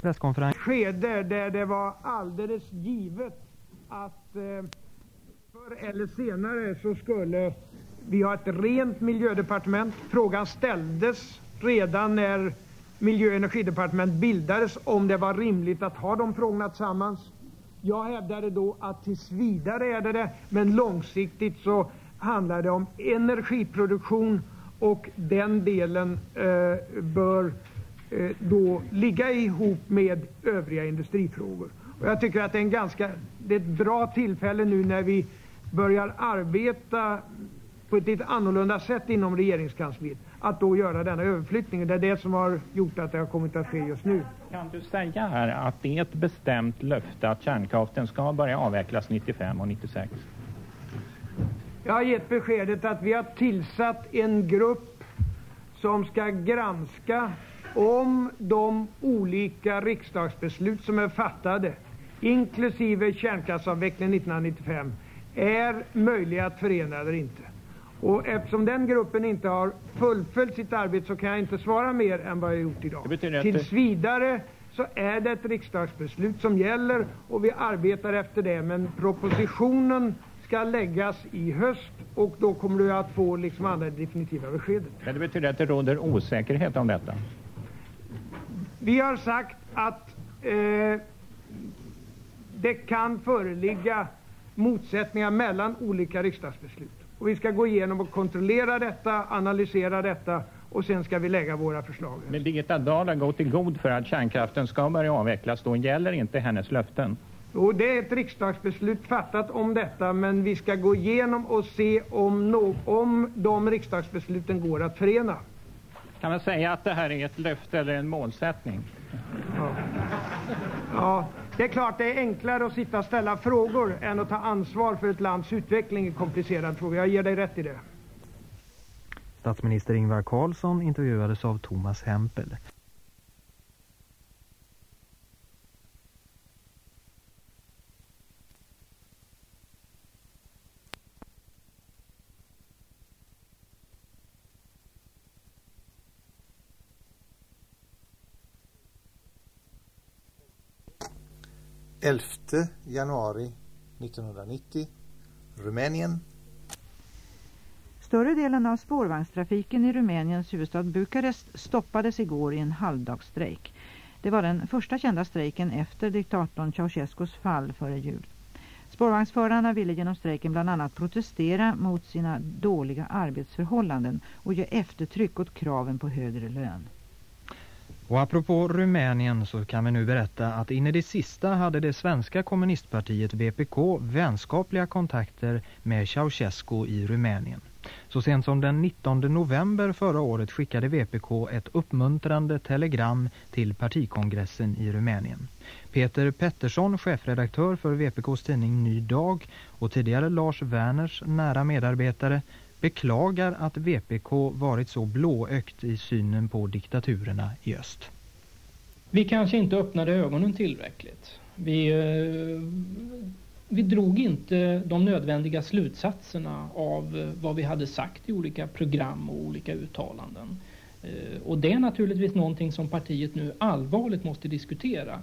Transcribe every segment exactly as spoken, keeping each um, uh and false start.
presskonferens. Skede där det var alldeles givet att eh, förr eller senare så skulle vi ha ett rent miljödepartement. Frågan ställdes redan när miljö- och energidepartement bildades om det var rimligt att ha de frågorna tillsammans. Jag hävdade då att tills vidare är det det, men långsiktigt så handlar det om energiproduktion och den delen eh, bör eh, då ligga ihop med övriga industrifrågor. Och jag tycker att det är, en ganska, det är ett bra tillfälle nu när vi börjar arbeta på ett lite annorlunda sätt inom regeringskansliet att då göra denna överflyttning. Det är det som har gjort att det har kommit att ske just nu. Kan du säga här att det är ett bestämt löfte att kärnkraften ska börja avvecklas nittiofem och nittiosex? Jag har gett beskedet att vi har tillsatt en grupp som ska granska om de olika riksdagsbeslut som är fattade, inklusive kärnkraftsavvecklingen nittonhundranittiofem, är möjliga att förena eller inte. Och eftersom den gruppen inte har fullföljt sitt arbete så kan jag inte svara mer än vad jag gjort idag. Tills vidare så är det ett riksdagsbeslut som gäller och vi arbetar efter det. Men propositionen ska läggas i höst och då kommer du att få liksom andra definitiva beskedet. Men det betyder att det råder osäkerhet om detta? Vi har sagt att eh, det kan föreligga motsättningar mellan olika riksdagsbeslut. Och vi ska gå igenom och kontrollera detta, analysera detta och sen ska vi lägga våra förslag. Men Birgitta Dahl har gått i god för att kärnkraften ska börja avvecklas. Då gäller inte hennes löften. Och det är ett riksdagsbeslut fattat om detta, men vi ska gå igenom och se om, no- om de riksdagsbesluten går att förena. Kan man säga att det här är ett löfte eller en målsättning? Ja. Ja, det är klart det är enklare att sitta och ställa frågor än att ta ansvar för ett lands utveckling i komplicerade frågor. Jag ger dig rätt i det. Statsminister Ingvar Carlsson intervjuades av Thomas Hempel. elfte januari nittonhundranittio, Rumänien. Större delen av spårvagnstrafiken i Rumäniens huvudstad Bukarest stoppades igår i en halvdagsstrejk. Det var den första kända strejken efter diktatorn Ceausescus fall före jul. Spårvagnsförarna ville genom strejken bland annat protestera mot sina dåliga arbetsförhållanden och ge eftertryck åt kraven på högre lön. Och apropå Rumänien så kan vi nu berätta att in i det sista hade det svenska kommunistpartiet V P K vänskapliga kontakter med Ceausescu i Rumänien. Så sent som den nittonde november förra året skickade V P K ett uppmuntrande telegram till partikongressen i Rumänien. Peter Pettersson, chefredaktör för V P K:s tidning Ny Dag och tidigare Lars Werners nära medarbetare, beklagar att V P K varit så blåögt i synen på diktaturerna i öst. Vi kanske inte öppnade ögonen tillräckligt. Vi, vi drog inte de nödvändiga slutsatserna av vad vi hade sagt i olika program och olika uttalanden. Och det är naturligtvis någonting som partiet nu allvarligt måste diskutera.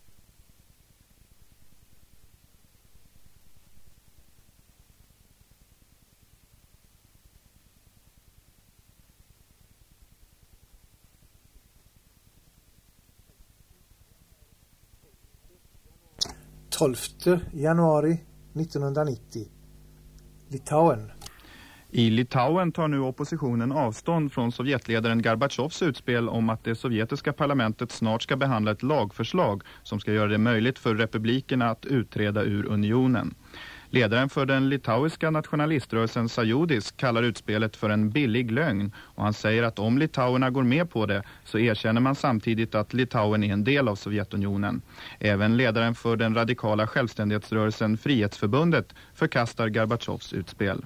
tolfte januari nittonhundranittio, Litauen. I Litauen tar nu oppositionen avstånd från Sovjetledaren Gorbatjovs utspel om att det sovjetiska parlamentet snart ska behandla ett lagförslag som ska göra det möjligt för republikerna att utträda ur unionen. Ledaren för den litauiska nationaliströrelsen Sąjūdis kallar utspelet för en billig lögn och han säger att om litauerna går med på det så erkänner man samtidigt att Litauen är en del av Sovjetunionen. Även ledaren för den radikala självständighetsrörelsen Frihetsförbundet förkastar Gorbatjovs utspel.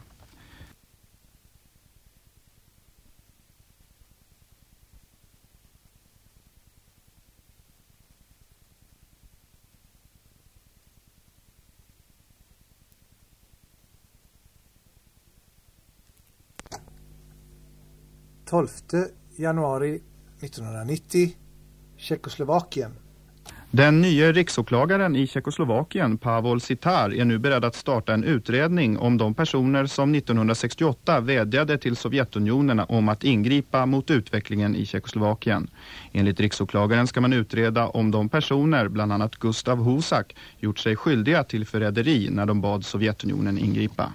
tolfte januari nittonhundranittio, Tjeckoslovakien. Den nya riksåklagaren i Tjeckoslovakien, Pavol Sitar, är nu beredd att starta en utredning om de personer som nittonhundrasextioåtta vädjade till Sovjetunionen om att ingripa mot utvecklingen i Tjeckoslovakien. Enligt riksåklagaren ska man utreda om de personer, bland annat Gustav Husak, gjort sig skyldiga till förräderi när de bad Sovjetunionen ingripa.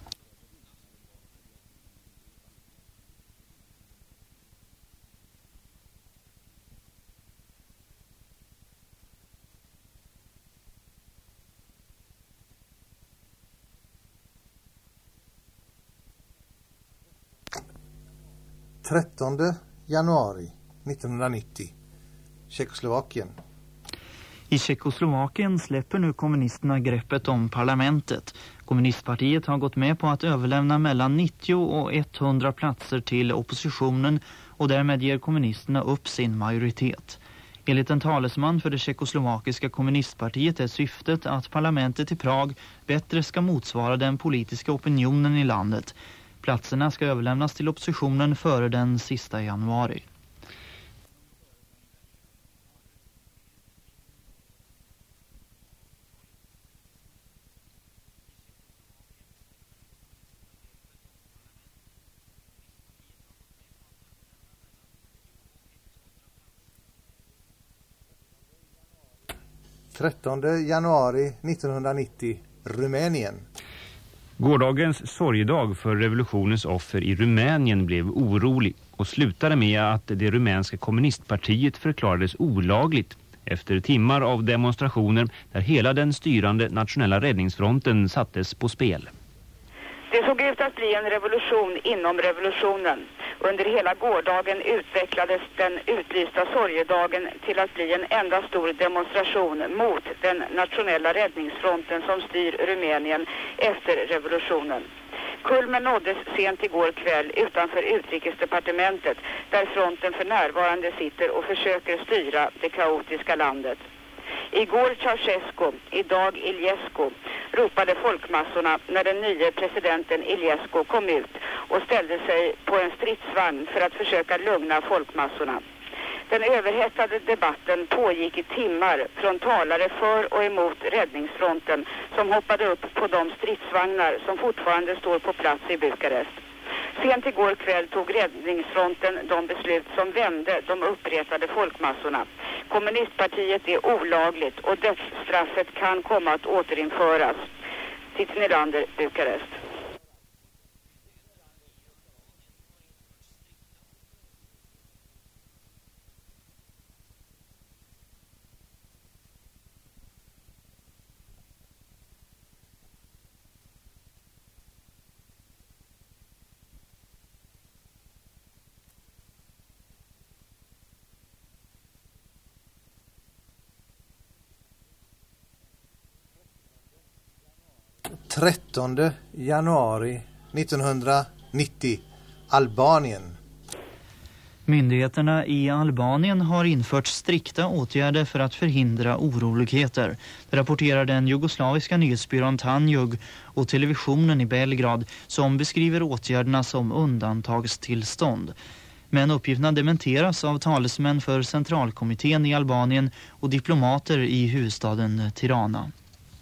trettonde januari nittonhundranittio. Tjeckoslovakien. I Tjeckoslovakien släpper nu kommunisterna greppet om parlamentet. Kommunistpartiet har gått med på att överlämna mellan nittio och hundra platser till oppositionen och därmed ger kommunisterna upp sin majoritet. Enligt en talesman för det tjeckoslovakiska kommunistpartiet är syftet att parlamentet i Prag bättre ska motsvara den politiska opinionen i landet. Platserna ska överlämnas till oppositionen före den sista januari. trettonde januari nittonhundranittio. Rumänien. Gårdagens sorgedag för revolutionens offer i Rumänien blev orolig och slutade med att det rumänska kommunistpartiet förklarades olagligt efter timmar av demonstrationer där hela den styrande nationella räddningsfronten sattes på spel. Det såg ut att bli en revolution inom revolutionen. Under hela gårdagen utvecklades den utlysta sorgedagen till att bli en enda stor demonstration mot den nationella räddningsfronten som styr Rumänien efter revolutionen. Kulmen nåddes sent igår kväll utanför utrikesdepartementet där fronten för närvarande sitter och försöker styra det kaotiska landet. Igår Ceausescu, idag Iliescu, ropade folkmassorna när den nya presidenten Iliescu kom ut och ställde sig på en stridsvagn för att försöka lugna folkmassorna. Den överhettade debatten pågick i timmar från talare för och emot räddningsfronten som hoppade upp på de stridsvagnar som fortfarande står på plats i Bukarest. Sent igår kväll tog räddningsfronten de beslut som vände de uppretade folkmassorna. Kommunistpartiet är olagligt och dödsstraffet kan komma att återinföras. Titti Nylander, Bukarest. trettonde januari nittonhundranittio. Albanien. Myndigheterna i Albanien har infört strikta åtgärder för att förhindra oroligheter. Det rapporterar den jugoslaviska nyhetsbyrån Tanjug och televisionen i Belgrad som beskriver åtgärderna som undantagstillstånd. Men uppgifterna dementeras av talesmän för centralkommittén i Albanien och diplomater i huvudstaden Tirana.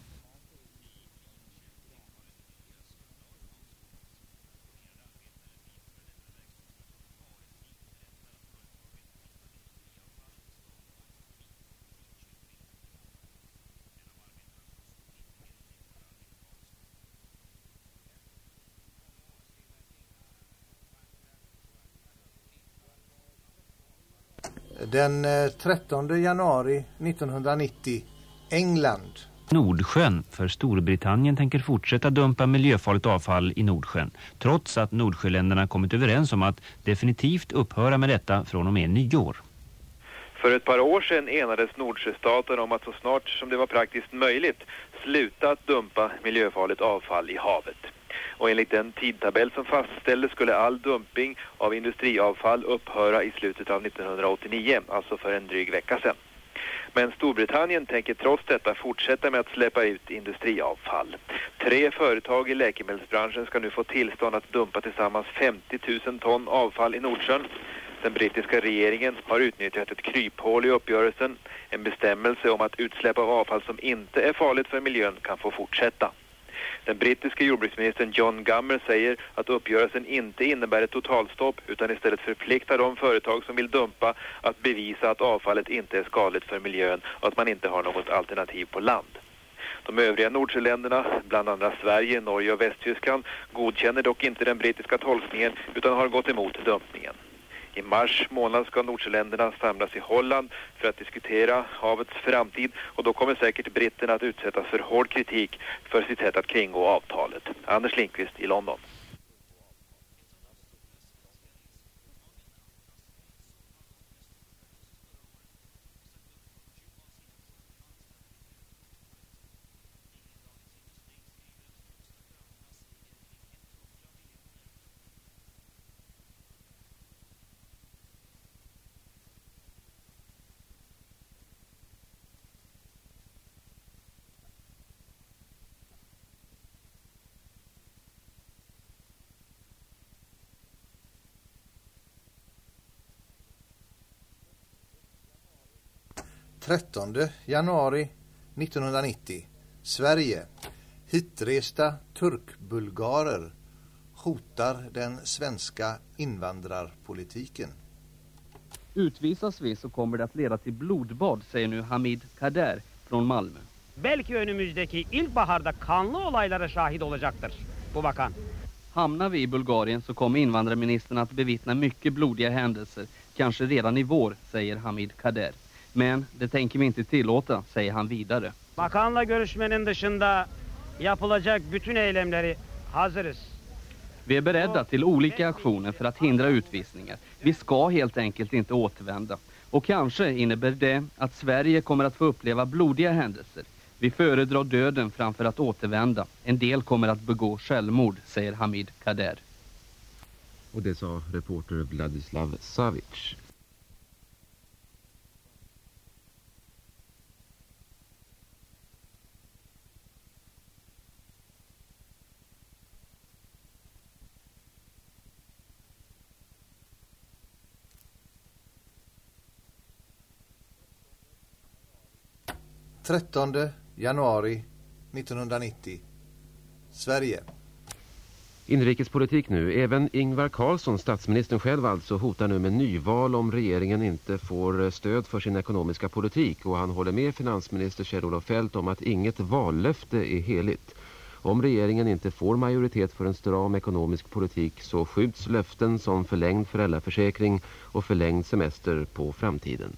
Den trettonde januari nittonhundranittio. England. Nordsjön, för Storbritannien tänker fortsätta dumpa miljöfarligt avfall i Nordsjön, trots att Nordsjöländerna kommit överens om att definitivt upphöra med detta från och med nyår. För ett par år sedan enades Nordsjöstaterna om att så snart som det var praktiskt möjligt sluta att dumpa miljöfarligt avfall i havet. Och enligt den tidtabell som fastställdes skulle all dumping av industriavfall upphöra i slutet av nittonhundraåttionio, alltså för en dryg vecka sedan. Men Storbritannien tänker trots detta fortsätta med att släppa ut industriavfall. Tre företag i läkemedelsbranschen ska nu få tillstånd att dumpa tillsammans femtio tusen ton avfall i Nordsjön. Den brittiska regeringen har utnyttjat ett kryphål i uppgörelsen, en bestämmelse om att utsläpp av avfall som inte är farligt för miljön kan få fortsätta. Den brittiska jordbruksministern John Gummer säger att uppgörelsen inte innebär ett totalstopp utan istället förpliktar de företag som vill dumpa att bevisa att avfallet inte är skadligt för miljön och att man inte har något alternativ på land. De övriga Nordsjöländerna, bland andra Sverige, Norge och Västtyskland, godkänner dock inte den brittiska tolkningen utan har gått emot dumpningen. I mars månad ska Nordsjöländerna samlas i Holland för att diskutera havets framtid och då kommer säkert britterna att utsättas för hård kritik för sitt sätt att kringgå avtalet. Anders Lindqvist i London. trettonde januari nittonhundranittio. Sverige. Hitresta turkbulgarer hotar den svenska invandrarpolitiken. Utvisas vi så kommer det att leda till blodbad, säger nu Hamid Kader från Malmö. Belki önümüzdeki ilkbaharda kanlı olaylara şahit olacaktır bu bakan. Hamnar vi i Bulgarien så kommer invandrarministern att bevittna mycket blodiga händelser, kanske redan i vår, säger Hamid Kader. Men det tänker vi inte tillåta, säger han vidare. Bakanla görüşmenin dışında yapılacak bütün eylemleri hazırız. Vi är beredda till olika aktioner för att hindra utvisningar. Vi ska helt enkelt inte återvända. Och kanske innebär det att Sverige kommer att få uppleva blodiga händelser. Vi föredrar döden framför att återvända. En del kommer att begå självmord, säger Hamid Kader. Och det sa reporter Vladislav Savic. trettonde januari nittonhundranittio. Sverige. Inrikespolitik nu. Även Ingvar Carlsson, statsministern själv alltså, hotar nu med nyval om regeringen inte får stöd för sin ekonomiska politik. Och han håller med finansminister Kjell-Olof Feldt om att inget vallöfte är heligt. Om regeringen inte får majoritet för en stram ekonomisk politik så skjuts löften som förlängd föräldraförsäkring och förlängd semester på framtiden.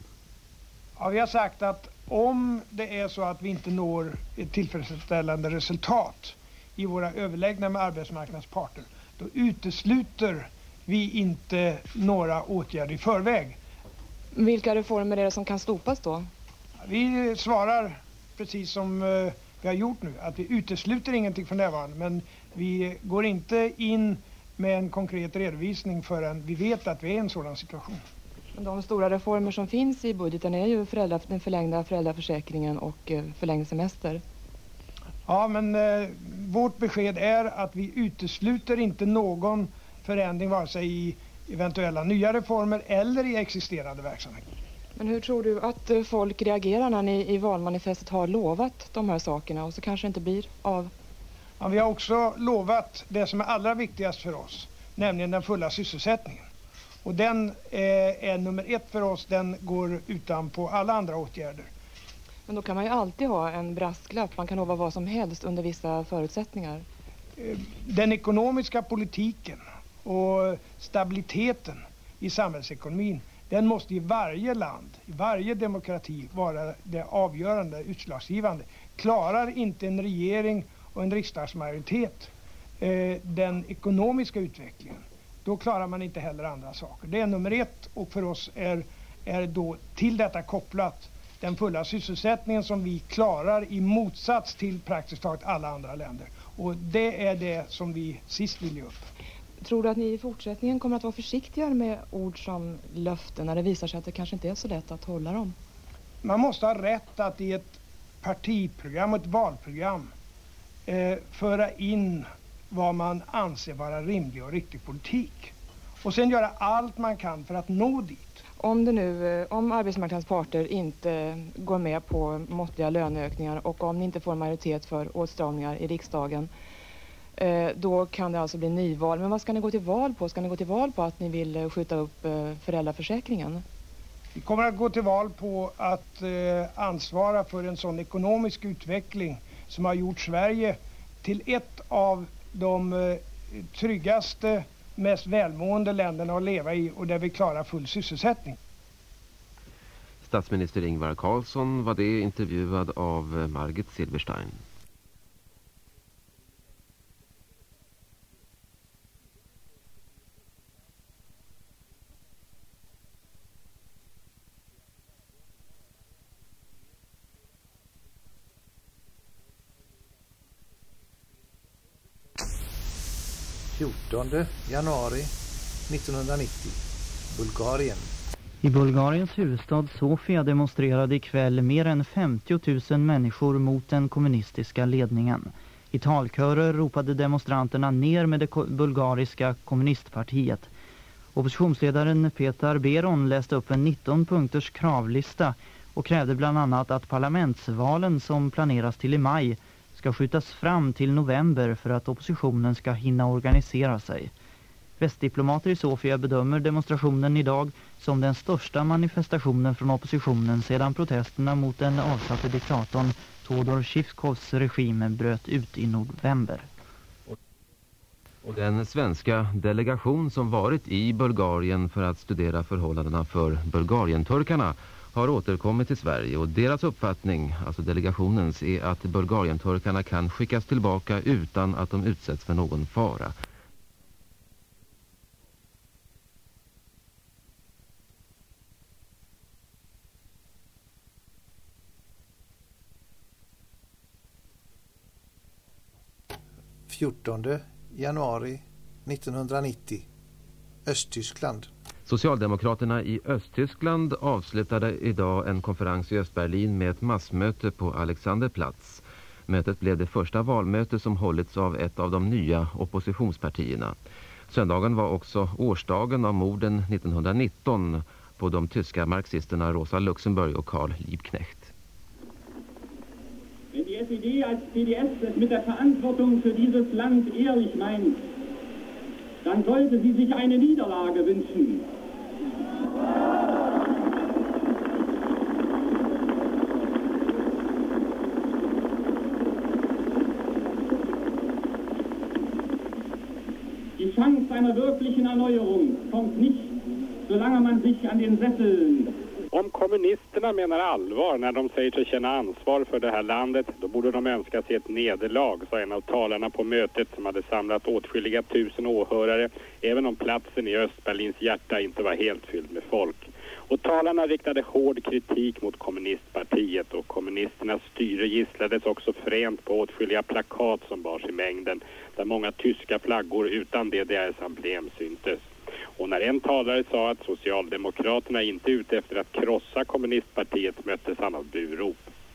Ja, vi har sagt att om det är så att vi inte når ett tillfredsställande resultat i våra överläggningar med arbetsmarknadsparter, då utesluter vi inte några åtgärder i förväg. Vilka reformer är det som kan slopas då? Vi svarar precis som vi har gjort nu, att vi utesluter ingenting för närvarande, men vi går inte in med en konkret redovisning förrän vi vet att vi är i en sådan situation. De stora reformer som finns i budgeten är ju föräldra, den förlängda föräldraförsäkringen och förlängd semester. Ja, men eh, vårt besked är att vi utesluter inte någon förändring vare sig i eventuella nya reformer eller i existerande verksamhet. Men hur tror du att folk reagerar när ni i valmanifestet har lovat de här sakerna och så kanske inte blir av? Ja, vi har också lovat det som är allra viktigast för oss, nämligen den fulla sysselsättningen. Och den eh, är nummer ett för oss, den går utan på alla andra åtgärder. Men då kan man ju alltid ha en brasklapp, man kan lova vad som helst under vissa förutsättningar. Eh, den ekonomiska politiken och stabiliteten i samhällsekonomin, den måste i varje land, i varje demokrati vara det avgörande, utslagsgivande. Klarar inte en regering och en riksdagsmajoritet eh, den ekonomiska utvecklingen, då klarar man inte heller andra saker. Det är nummer ett, och för oss är, är då till detta kopplat den fulla sysselsättningen som vi klarar i motsats till praktiskt taget alla andra länder. Och det är det som vi sist vill ge upp. Tror du att ni i fortsättningen kommer att vara försiktigare med ord som löften när det visar sig att det kanske inte är så lätt att hålla dem? Man måste ha rätt att i ett partiprogram och ett valprogram eh, föra in vad man anser vara rimlig och riktig politik. och sen göra allt man kan för att nå dit. Om det nu, om arbetsmarknadens parter inte går med på måttliga löneökningar och om ni inte får majoritet för åtstramningar i riksdagen, då kan det alltså bli nyval. Men vad ska ni gå till val på? Ska ni gå till val på att ni vill skjuta upp föräldraförsäkringen? Vi kommer att gå till val på att eh, ansvara för en sån ekonomisk utveckling som har gjort Sverige till ett av de eh, tryggaste, mest välmående länderna att leva i och där vi klarar full sysselsättning. Statsminister Ingvar Carlsson var det, intervjuad av Margit Silberstein. fjortonde januari nittonhundranittio, Bulgarien. I Bulgariens huvudstad Sofia demonstrerade ikväll mer än femtio tusen människor mot den kommunistiska ledningen. I talkörer ropade demonstranterna ner med det bulgariska kommunistpartiet. Oppositionsledaren Petar Beron läste upp en nitton punkters kravlista och krävde bland annat att parlamentsvalen som planeras till i maj ska skjutas fram till november för att oppositionen ska hinna organisera sig. Västdiplomater i Sofia bedömer demonstrationen idag som den största manifestationen från oppositionen sedan protesterna mot den avsatte diktatorn Todor Zhivkovs regim bröt ut i november. Och den svenska delegation som varit i Bulgarien för att studera förhållandena för bulgarienturkarna har återkommit till Sverige, och deras uppfattning, alltså delegationens, är att bulgarienturkarna kan skickas tillbaka utan att de utsätts för någon fara. fjortonde januari nittonhundranittio, Östtyskland. Socialdemokraterna i Östtyskland avslutade idag en konferens i Östberlin med ett massmöte på Alexanderplatz. Mötet blev det första valmöte som hållits av ett av de nya oppositionspartierna. Söndagen var också årsdagen av morden nittonhundranitton på de tyska marxisterna Rosa Luxemburg och Karl Liebknecht. Wenn die S E D als C D S es mit der Verantwortung für dieses Land ehrlich meint, dann sollte sie sich eine Niederlage wünschen. Die Chance einer wirklichen Erneuerung kommt nicht, solange man sich an den Sesseln. Om kommunisterna menar allvar när de säger sig känna ansvar för det här landet, då borde de önska sig ett nederlag, sa en av talarna på mötet som hade samlat åtskilliga tusen åhörare, även om platsen i Östberlins hjärta inte var helt fylld med folk. Och talarna riktade hård kritik mot kommunistpartiet, och kommunisternas styre gisslades också fränt på åtskilliga plakat som bars i mängden, där många tyska flaggor utan D D R:s emblem syntes. Och när en talare sa att Socialdemokraterna inte är ute efter att krossa kommunistpartiet, möttes han av burop.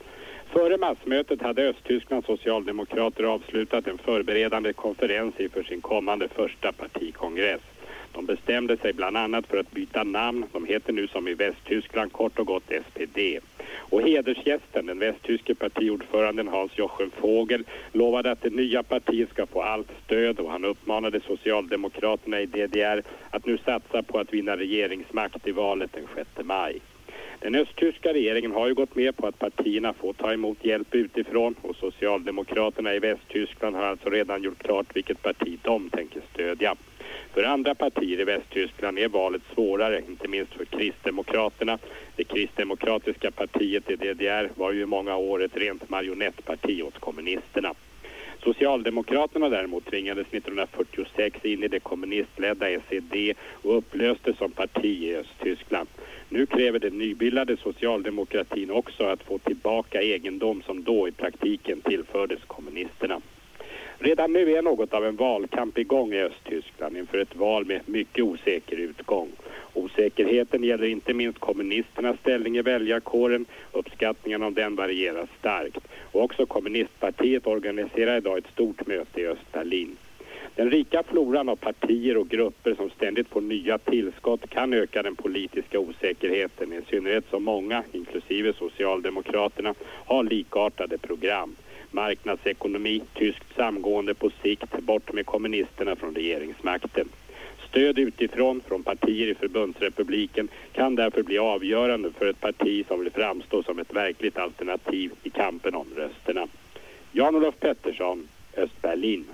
Före massmötet hade Östtysklands socialdemokrater avslutat en förberedande konferens inför sin kommande första partikongress. De bestämde sig bland annat för att byta namn. De heter nu som i Västtyskland kort och gott S P D. Och hedersgästen, den västtyske partiordföranden Hans-Jochen Vogel, lovade att det nya partiet ska få allt stöd, och han uppmanade Socialdemokraterna i D D R att nu satsa på att vinna regeringsmakt i valet den sjätte maj. Den östtyska regeringen har ju gått med på att partierna får ta emot hjälp utifrån, och Socialdemokraterna i Västtyskland har alltså redan gjort klart vilket parti de tänker stödja. För andra partier i Västtyskland är valet svårare, inte minst för Kristdemokraterna. Det kristdemokratiska partiet i D D R var ju i många år ett rent marionettparti åt kommunisterna. Socialdemokraterna däremot tvingades nittonhundrafyrtiosex in i det kommunistledda S E D och upplöstes som parti i Östtyskland. Nu kräver den nybildade socialdemokratin också att få tillbaka egendom som då i praktiken tillfördes kommunisterna. Redan nu är något av en valkamp igång i Östtyskland inför ett val med mycket osäker utgång. Osäkerheten gäller inte minst kommunisternas ställning i väljarkåren. Uppskattningen av den varierar starkt. Och också kommunistpartiet organiserar idag ett stort möte i Östberlin. Den rika floran av partier och grupper som ständigt får nya tillskott kan öka den politiska osäkerheten, i synnerhet som många, inklusive Socialdemokraterna, har likartade program. Marknadsekonomi, tyskt samgående på sikt, bort med kommunisterna från regeringsmakten. Stöd utifrån från partier i förbundsrepubliken kan därför bli avgörande för ett parti som vill framstå som ett verkligt alternativ i kampen om rösterna. Jan-Olof Pettersson, Östberlin.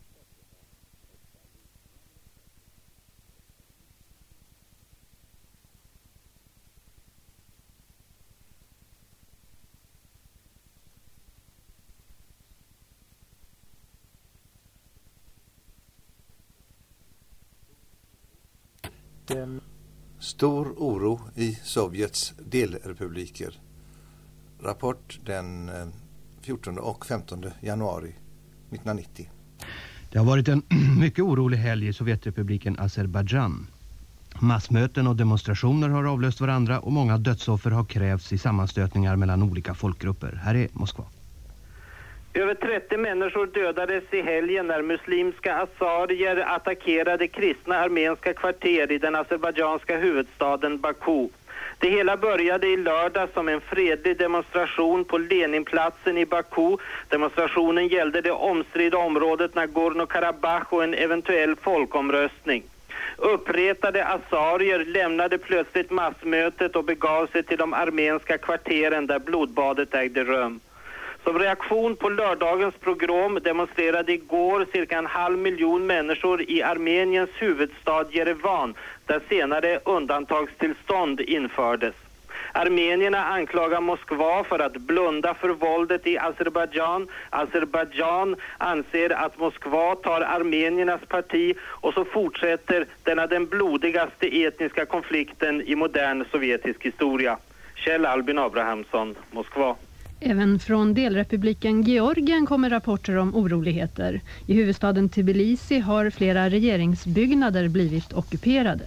Den stor oro i Sovjets delrepubliker. Rapport den fjortonde och femtonde januari nittonhundranittio. Det har varit en mycket orolig helg i Sovjetrepubliken Azerbaijan. Massmöten och demonstrationer har avlöst varandra och många dödsoffer har krävts i sammanstötningar mellan olika folkgrupper. Här är Moskva. Över trettio människor dödades i helgen när muslimska azarier attackerade kristna armenska kvarter i den azerbaijanska huvudstaden Baku. Det hela började i lördag som en fredlig demonstration på Leninplatsen i Baku. Demonstrationen gällde det omstridda området Nagorno-Karabach och en eventuell folkomröstning. Uppretade azarier lämnade plötsligt massmötet och begav sig till de armenska kvarteren där blodbadet ägde rum. Som reaktion på lördagens program demonstrerade igår cirka en halv miljon människor i Armeniens huvudstad Jerevan, där senare undantagstillstånd infördes. Armenierna anklagar Moskva för att blunda för våldet i Azerbaijan. Azerbaijan anser att Moskva tar armeniernas parti, och så fortsätter denna den blodigaste etniska konflikten i modern sovjetisk historia. Kjell Albin Abrahamsson, Moskva. Även från delrepubliken Georgien kommer rapporter om oroligheter. I huvudstaden Tbilisi har flera regeringsbyggnader blivit ockuperade.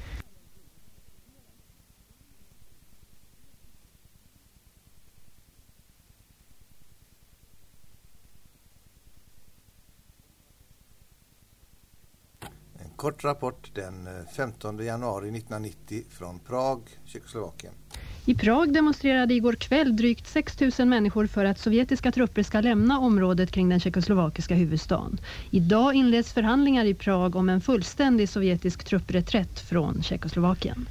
En kort rapport den femtonde januari nittonhundranittio från Prag, Tjeckoslovakien. I Prag demonstrerade igår kväll drygt sex tusen människor för att sovjetiska trupper ska lämna området kring den tjeckoslovakiska huvudstaden. Idag inleds förhandlingar i Prag om en fullständig sovjetisk truppreträtt från Tjeckoslovakien.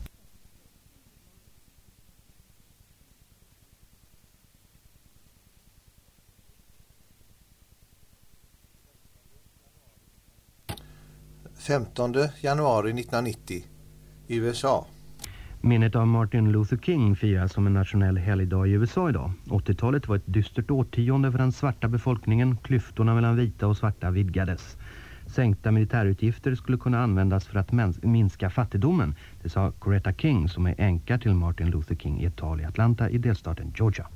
femtonde januari nittonhundranittio, U S A. Minnet av Martin Luther King firas som en nationell helgdag i U S A idag. åttiotalet var ett dystert årtionde för den svarta befolkningen. Klyftorna mellan vita och svarta vidgades. Sänkta militärutgifter skulle kunna användas för att minska fattigdomen. Det sa Coretta King, som är änka till Martin Luther King, i ett tal i Atlanta i delstaten Georgia.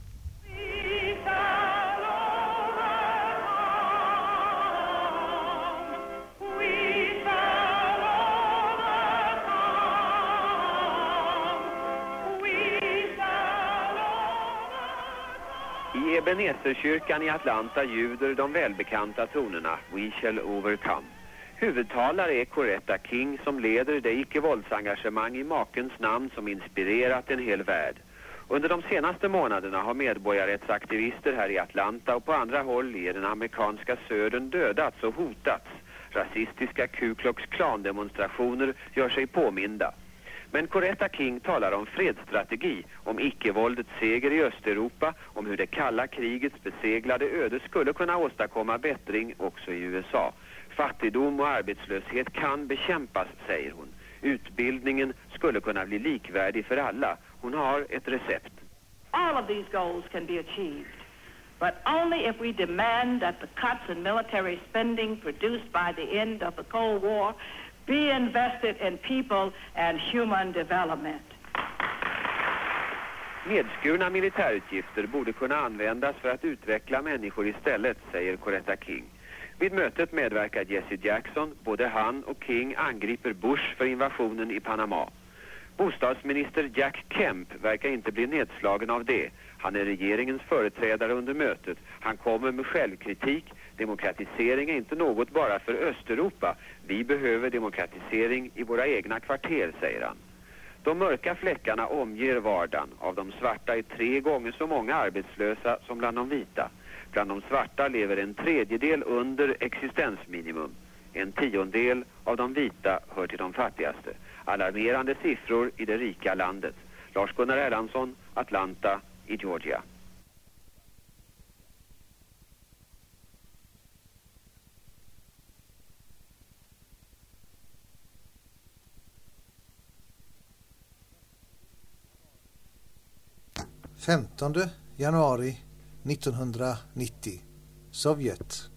I Ebenezerkyrkan i Atlanta ljuder de välbekanta tonerna We shall overcome. Huvudtalare är Coretta King, som leder det icke-våldsengagemang i makens namn som inspirerat en hel värld. Under de senaste månaderna har medborgarrättsaktivister här i Atlanta och på andra håll i den amerikanska södern dödats och hotats. Rasistiska Ku Klux Klan-demonstrationer gör sig påminda. Men Coretta King talar om fredsstrategi, om icke-våldets seger i Östeuropa, om hur det kalla krigets beseglade öde skulle kunna åstadkomma bättring också i U S A. Fattigdom och arbetslöshet kan bekämpas, säger hon. Utbildningen skulle kunna bli likvärdig för alla. Hon har ett recept. All of these goals can be achieved, but only if we demand that the cuts in military spending produced by the end of the Cold War be invested in people and human development. Nedskurna militärutgifter borde kunna användas för att utveckla människor istället, säger Coretta King. Vid mötet medverkar Jesse Jackson. Både han och King angriper Bush för invasionen i Panama. Bostadsminister Jack Kemp verkar inte bli nedslagen av det. Han är regeringens företrädare under mötet. Han kommer med självkritik. Demokratisering är inte något bara för Östeuropa. Vi behöver demokratisering i våra egna kvarter, säger han. De mörka fläckarna omger vardagen. Av de svarta är tre gånger så många arbetslösa som bland de vita. Bland de svarta lever en tredjedel under existensminimum. En tiondel av de vita hör till de fattigaste. Alarmerande siffror i det rika landet. Lars-Gunnar Erlandsson, Atlanta i Georgia. femtonde januari nittonhundranittio. Sovjet.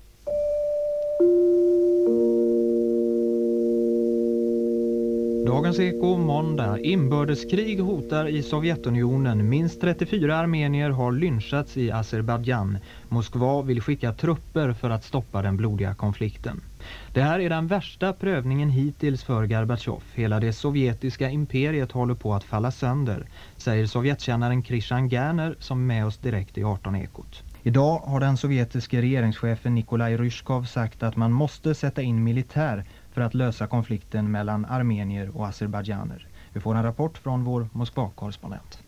Dagens Eko måndag. Inbördeskrig hotar i Sovjetunionen. Minst trettiofyra armenier har lynchats i Azerbaijan. Moskva vill skicka trupper för att stoppa den blodiga konflikten. Det här är den värsta prövningen hittills för Gorbatjov. Hela det sovjetiska imperiet håller på att falla sönder, säger sovjetkännaren Krishan Gerner som är med oss direkt i arton Ekot. Idag har den sovjetiska regeringschefen Nikolaj Ryzhkov sagt att man måste sätta in militär för att lösa konflikten mellan armenier och azerbaijaner. Vi får en rapport från vår Moskva-korrespondent.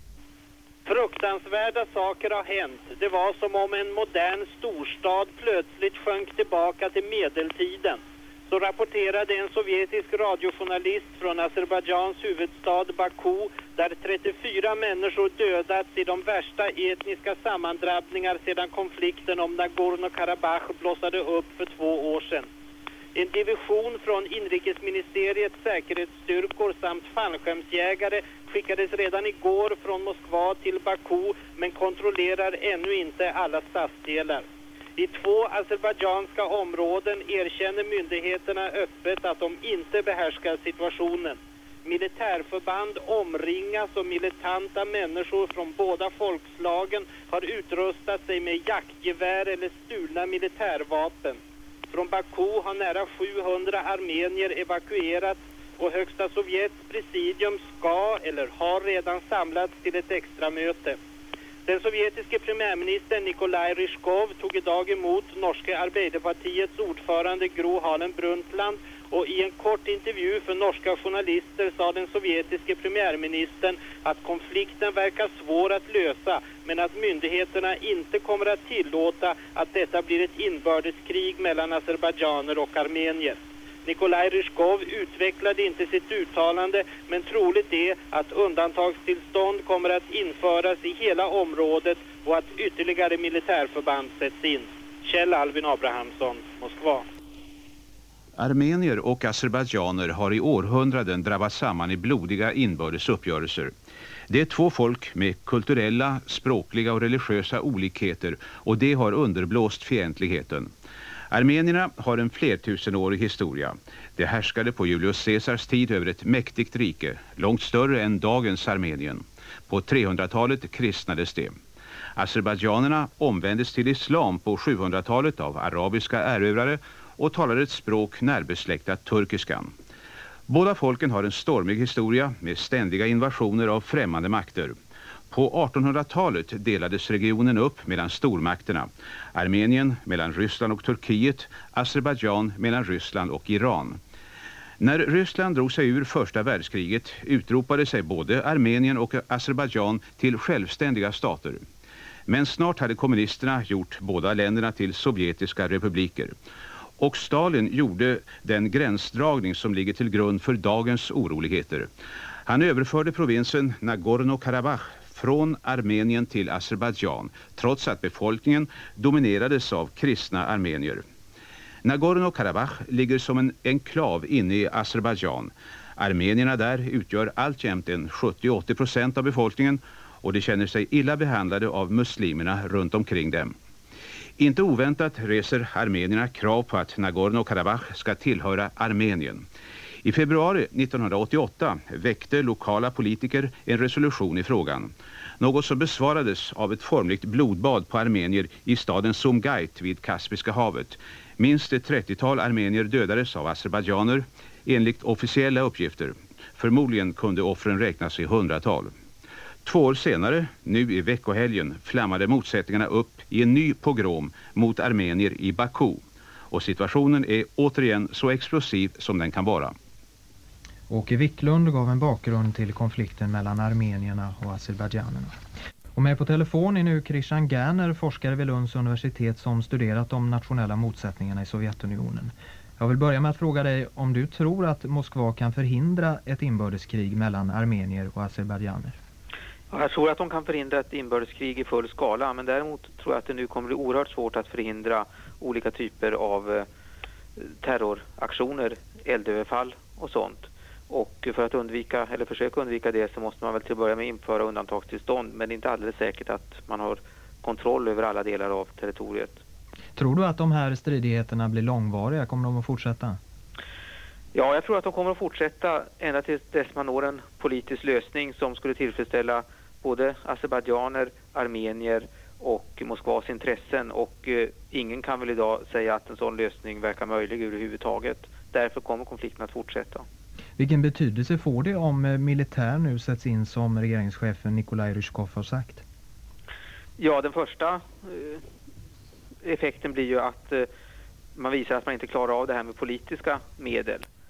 Fruktansvärda saker har hänt. Det var som om en modern storstad plötsligt sjönk tillbaka till medeltiden. Så rapporterade en sovjetisk radiojournalist från Azerbajdzjans huvudstad Baku, där trettiofyra människor dödats i de värsta etniska sammandrabbningar sedan konflikten om Nagorno-Karabach blossade upp för två år sedan. En division från inrikesministeriets säkerhetsstyrkor samt fallskärmsjägare skickades redan igår från Moskva till Baku, men kontrollerar ännu inte alla stadsdelar. I två azerbajdzjanska områden erkänner myndigheterna öppet att de inte behärskar situationen. Militärförband omringas och militanta människor från båda folkslagen har utrustat sig med jaktgevär eller stulna militärvapen. Från Baku har nära sjuhundra armenier evakuerats och Högsta Sovjets presidium ska eller har redan samlats till ett extra möte. Den sovjetiske premiärministern Nikolaj Ryzhkov tog idag emot norska Arbeiderpartiets ordförande Gro Harlem Brundtland, och i en kort intervju för norska journalister sa den sovjetiske premiärministern att konflikten verkar svår att lösa, men att myndigheterna inte kommer att tillåta att detta blir ett inbördeskrig mellan azerbajdzjaner och armenier. Nikolaj Ryzhkov utvecklade inte sitt uttalande, men troligt är att undantagstillstånd kommer att införas i hela området och att ytterligare militärförband sätts in. Kjell Alvin Abrahamsson, Moskva. Armenier och azerbajdzjaner har i århundraden drabbats samman i blodiga inbördes uppgörelser. Det är två folk med kulturella, språkliga och religiösa olikheter, och det har underblåst fientligheten. Armenierna har en flertusenårig historia. De härskade på Julius Caesars tid över ett mäktigt rike, långt större än dagens Armenien. På trehundratalet kristnades det. Azerbajdzjanerna omvändes till islam på sjuhundratalet av arabiska erövrare och talade ett språk närbesläktat turkiskan. Båda folken har en stormig historia med ständiga invasioner av främmande makter. På artonhundratalet delades regionen upp mellan stormakterna. Armenien mellan Ryssland och Turkiet, Azerbajdzjan mellan Ryssland och Iran. När Ryssland drog sig ur första världskriget utropade sig både Armenien och Azerbajdzjan till självständiga stater. Men snart hade kommunisterna gjort båda länderna till sovjetiska republiker. Och Stalin gjorde den gränsdragning som ligger till grund för dagens oroligheter. Han överförde provinsen Nagorno-Karabach från Armenien till Azerbajdzjan, trots att befolkningen dominerades av kristna armenier. Nagorno-Karabach ligger som en enklav inne i Azerbajdzjan. Armenierna där utgör alltjämt en sjuttio till åttio procent av befolkningen, och de känner sig illa behandlade av muslimerna runt omkring dem. Inte oväntat reser armenierna krav på att Nagorno-Karabach ska tillhöra Armenien. I februari nittonhundraåttioåtta väckte lokala politiker en resolution i frågan. Något som besvarades av ett formligt blodbad på armenier i staden Sumgait vid Kaspiska havet. Minst ett trettiotal armenier dödades av azerbajdzjaner enligt officiella uppgifter. Förmodligen kunde offren räknas i hundratal. Två år senare, nu i veckohelgen, flammade motsättningarna upp i en ny pogrom mot armenier i Baku. Och situationen är återigen så explosiv som den kan vara. Åke Wicklund gav en bakgrund till konflikten mellan armenierna och azerbajdzjanerna. Och med på telefon är nu Christian Gerner, forskare vid Lunds universitet som studerat de nationella motsättningarna i Sovjetunionen. Jag vill börja med att fråga dig om du tror att Moskva kan förhindra ett inbördeskrig mellan armenier och azerbajdzjaner. Ja, jag tror att de kan förhindra ett inbördeskrig i full skala, men däremot tror jag att det nu kommer bli oerhört svårt att förhindra olika typer av eh, terroraktioner, eldöverfall och sånt. Och för att undvika, eller försöka undvika det, så måste man väl till att börja med införa undantagstillstånd, men det är inte alldeles säkert att man har kontroll över alla delar av territoriet. Tror du att de här stridigheterna blir långvariga? Kommer de att fortsätta? Ja, jag tror att de kommer att fortsätta ända till dess man når en politisk lösning som skulle tillfredsställa både azerbajdzjaner, armenier och Moskvas intressen. Och eh, ingen kan väl idag säga att en sån lösning verkar möjlig överhuvudtaget. Därför kommer konflikten att fortsätta. Vilken betydelse får det om militär nu sätts in som regeringschefen Nikolaj Ryzhkov har sagt? Ja, den första eh, effekten blir ju att eh, man visar att man inte klarar av det här med politiska medel.